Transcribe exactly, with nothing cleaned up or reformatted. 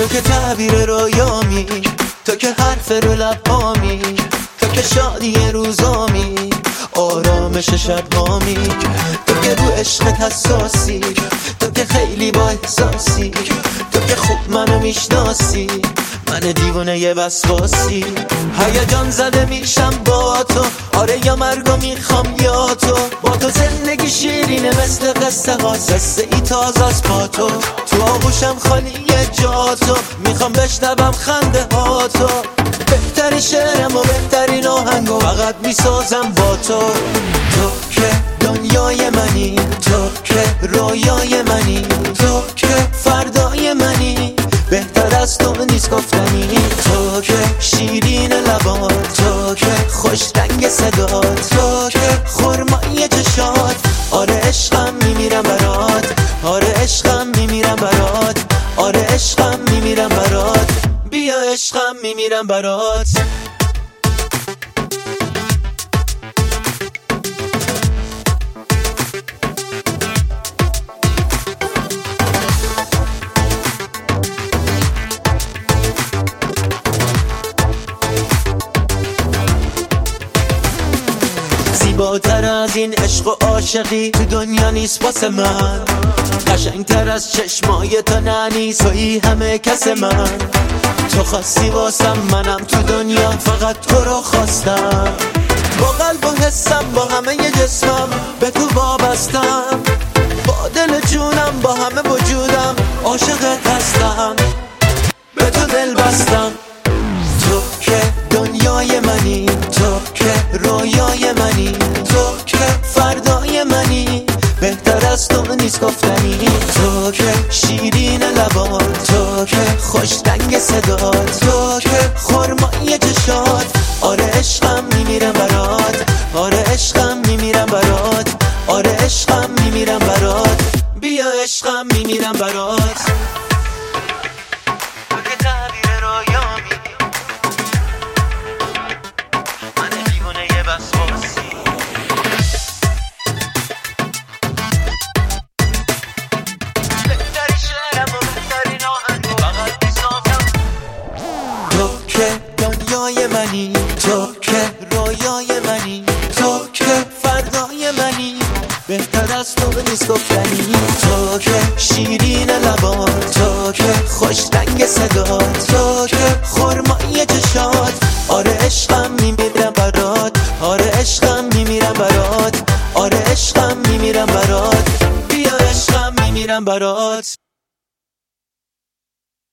تو که تعبیر رویامی، تو که حرف رو لبامی، تو که شادی روزامی، آرامش شبامی، تو که رو عشقت حساسی، تو که خیلی با احساسی، تو که خوب منو میشناسی، من دیوونه یه وسواسی. هیجان زده میشم با تو، آره یا مرگو میخوام یا تو، با تو زندگی شیرینه مثل قصه ها، قصه ای تازه از پا تو، تو آغوشم خالی جا تو، میخوام بشنوم خنده ها تو، بهترین شعرم و بهترین آهنگو فقط میسازم با تو. تو که دنیای منی، تو که رویای منی، تو که فردای منی، بهتر از تو نیست گفتنی. تو که شیرین لبات، تو که خوش رنگ صدات، تو که خرمای چشات، آره عشقم میمیرم برات، آره عشقم میمیرم برات، آره عشقم میمیرم برات، بیا عشقم میمیرم برات. زیباتر از این عشق و عاشقی تو دنیا نیست واسه من، قشنگتر از چشمای تو ننی تویی همه کس من، تو خواستی واسم منم تو دنیا فقط تو رو خواستم، با قلب و حسم با همه ی جسمم به تو وابستم، با دل جونم با همه وجودم عاشقت هستم، به تو دل بستم. تو که دنیای منی، تو که رویای منی، تو که فردای منی، بهتر از تو نیست گفتنی. تو که شیرین لبات، تو که خوش رنگ صدات، تو که خرمای چشات، آره عشقم میمیرم برات، آره عشقم میمیرم برات، آره عشقم میمیرم برات، بیا عشقم میمیرم برات. تو که دنیای منی، تو که رویای منی، تو که فردای منی، بهتر از تو نیست گفتنی. تو که شیرین لبات، تو که خوش رنگ صدات، تو که خرمای چشات، آره عشقم میمیرم برات، آره عشقم میمیرم برات، آره عشقم میمیرم برات، بیا عشقم میمیرم برات.